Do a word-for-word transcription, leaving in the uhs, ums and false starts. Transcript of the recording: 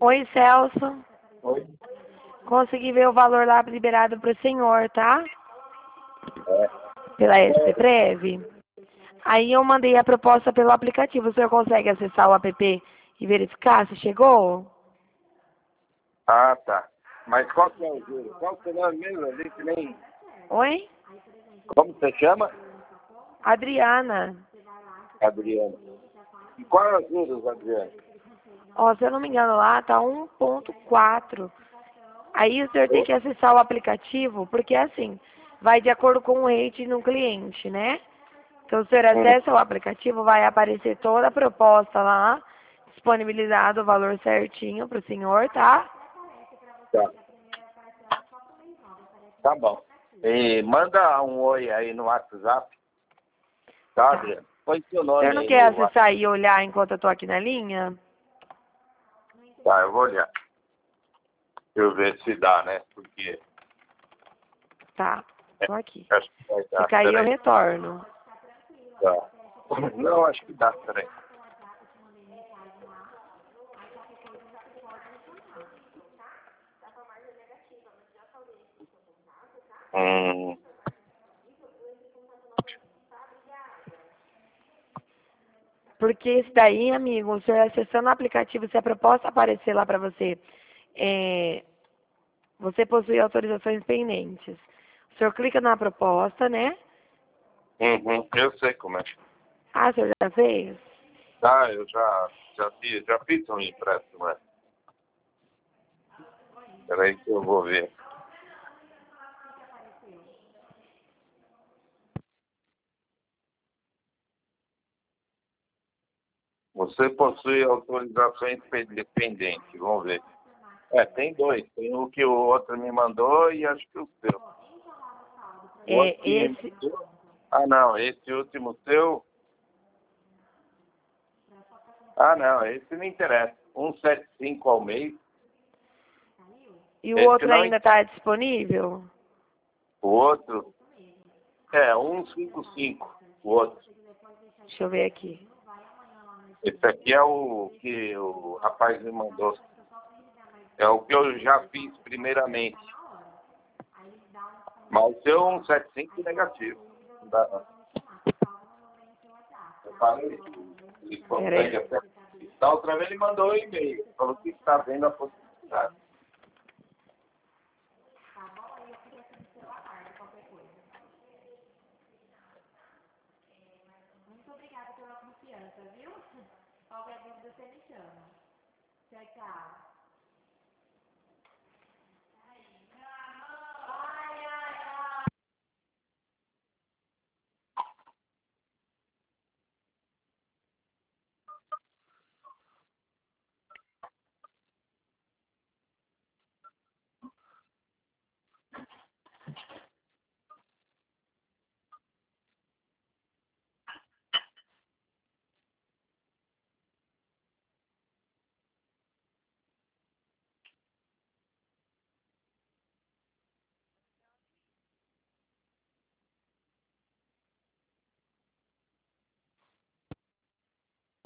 Oi, Celso. Oi? Consegui ver o valor lá liberado para o senhor, tá? É. Pela S C Prev. Aí eu mandei a proposta pelo aplicativo. O senhor consegue acessar o app e verificar se chegou? Ah, tá. Mas qual que é o juro? Qual que é o nome mesmo? A gente nem... Oi? Como você chama? Adriana. Adriana. E qual é os juros, Adriana? Ó, se eu não me engano lá, tá um ponto quatro. Aí o senhor tem que acessar o aplicativo, porque assim, vai de acordo com o rate no cliente, né? Então, se o senhor Hum, acessa o aplicativo, vai aparecer toda a proposta lá, disponibilizado o valor certinho para o senhor, tá? tá. Tá bom. E manda um oi aí no WhatsApp, tá, Tá. Adriana? Põe seu O senhor nome não aí quer no WhatsApp. acessar e olhar enquanto eu tô aqui na linha? Tá, eu vou olhar. Deixa eu ver se dá, né? Porque... Tá, É, tô aqui. acho que vai Se dar. cair, eu Peraí. retorno. Tá. Não, acho que dá. Peraí. Hum... Porque isso daí, amigo, o senhor acessando o aplicativo, se a proposta aparecer lá para você, é, você possui autorizações pendentes. O senhor clica na proposta, né? Uhum, eu sei como é. Ah, o senhor já fez? Tá, eu já, já, fiz, já fiz um empréstimo, né? Peraí que eu vou ver. Você possui autorizações pendentes, vamos ver. É, tem dois. Tem o que o outro me mandou e acho que o seu. O outro É, que me esse, mandou... Ah, não, esse último seu... Ah, não, esse me interessa. cento e setenta e cinco ao mês. e o Esse outro não... ainda está disponível? O outro... É, cento e cinquenta e cinco. O outro. Deixa eu ver aqui. Esse aqui é o que o rapaz me mandou. É o que eu já fiz primeiramente. Mas o seu cento e setenta e cinco negativo. Não dá, não. Eu falei, ele Pera consegue aí. até. Da outra vez ele mandou um e-mail. Falou que está vendo a possibilidade. Qualquer dúvida você me chama. Tchau, tchau.